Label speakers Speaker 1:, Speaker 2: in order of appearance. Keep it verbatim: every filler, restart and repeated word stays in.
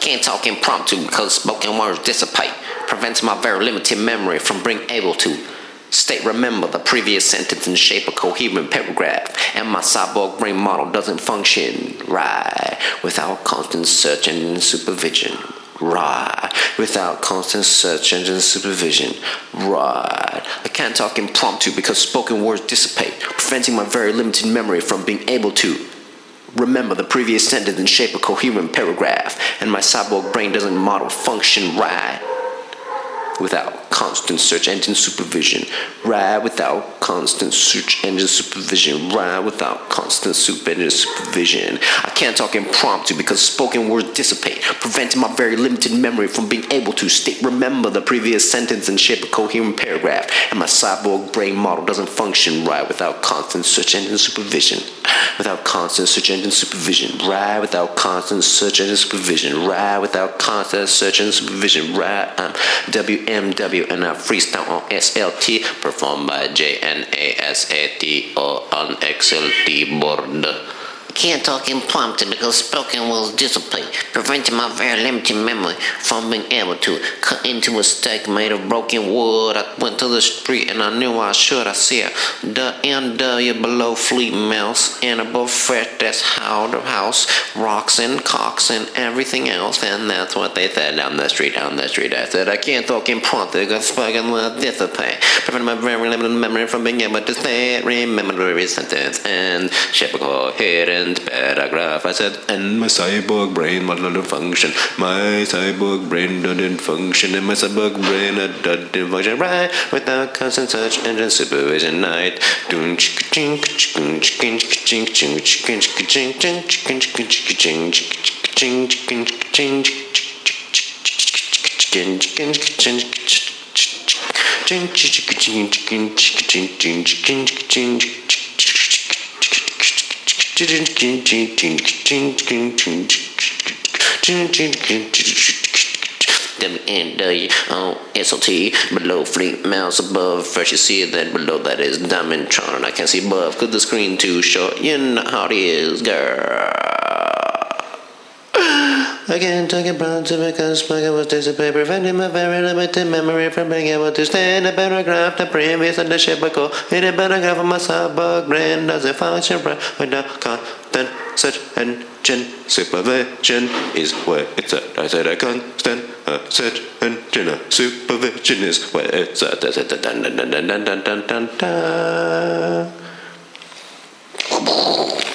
Speaker 1: can't talk impromptu because spoken words dissipate, prevents my very limited memory from being able to state, remember the previous sentence in shape of coherent paragraph, and my cyborg brain model doesn't function right without constant search engine supervision. Right, without constant search engine supervision. Right, I can't talk impromptu because spoken words dissipate, preventing my very limited memory from being able to remember the previous sentence in shape of coherent paragraph, and my cyborg brain doesn't model function right without constant search engine supervision. Right, without constant search engine supervision. Right, without constant search engine supervision. I can't talk impromptu because spoken words dissipate, preventing my very limited memory from being able to state, remember the previous sentence in shape of coherent paragraph, and my cyborg brain model doesn't function right without constant search engine supervision. Without constant search engine supervision. Right, without constant search engine supervision. Right, without constant search engine supervision. Right, I'm W M W and I freestyle on S L T, performed by J N A S A T O on X L T board. Can't talk impromptu because spoken words dissipate, preventing my very limited memory from being able to cut into a stake made of broken wood. I went to the street and I knew I should. I see the N W below Fleet Mouse and above Fresh, that's how the house rocks and cocks and everything else. And that's what they said down the street, down the street. I said I can't talk impromptu because spoken words dissipate, preventing my very limited memory from being able to say, remember the very sentence and shape a coherent paragraph. I said, and my cyborg brain model doesn't function. My cyborg brain doesn't function, and my cyborg brain doesn't function right without constant search engine supervision. Night. W N W on S L T below Fleet Mouse above Fresh. You see that below that is Diamondtron, and I can't see above because the screen too short. You know how it is, girl. I can't talk about it because spoken words dissipate, preventing my very limited memory from being able to stand a paragraph. The previous and the shape I call in a paragraph of my cyborg brain doesn't function right without constant search engine supervision is where it's at. I said I constant uh, search engine uh, supervision is where it's at. Dun, dun, dun, dun, dun, dun, dun, dun, dun.